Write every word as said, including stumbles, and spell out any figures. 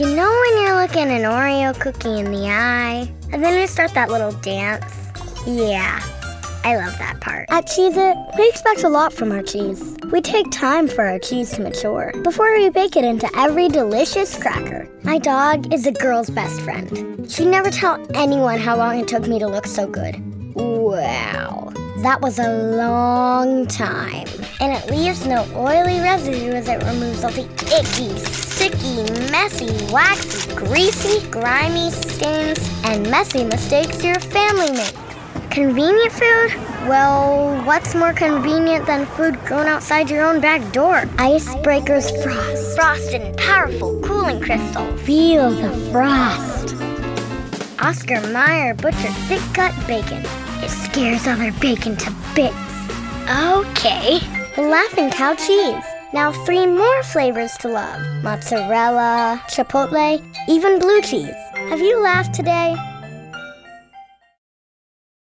You know when you're looking an Oreo cookie in the eye, and then you start that little dance? Yeah, I love that part. At Cheez-It, we expect a lot from our cheese. We take time for our cheese to mature before we bake it into every delicious cracker. My dog is a girl's best friend. She'd never tell anyone how long it took me to look so good. Wow, that was a long time. And it leaves no oily residue as it removes all the icky, sticky, messy, waxy, greasy, grimy stains and messy mistakes your family made. Convenient food? Well, what's more convenient than food grown outside your own back door? Icebreaker's Frost. Frosted and powerful cooling crystal. Feel the frost. Oscar Mayer butchered thick-cut bacon. It scares other bacon to bits. Okay. The Laughing Cow cheese. Now three more flavors to love. Mozzarella, chipotle, even blue cheese. Have you laughed today?